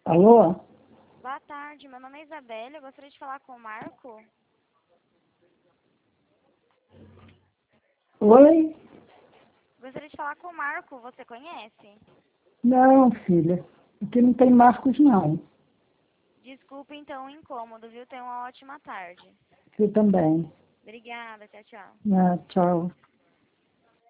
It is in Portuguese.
Alô? Boa tarde, meu nome é Isabela, eu gostaria de falar com o Marco. Oi? Gostaria de falar com o Marco, você conhece? Não, filha. Aqui não tem Marcos, não. Desculpe então o incômodo, viu? Tenha uma ótima tarde. Você também. Obrigada, tchau, tchau. Ah, tchau.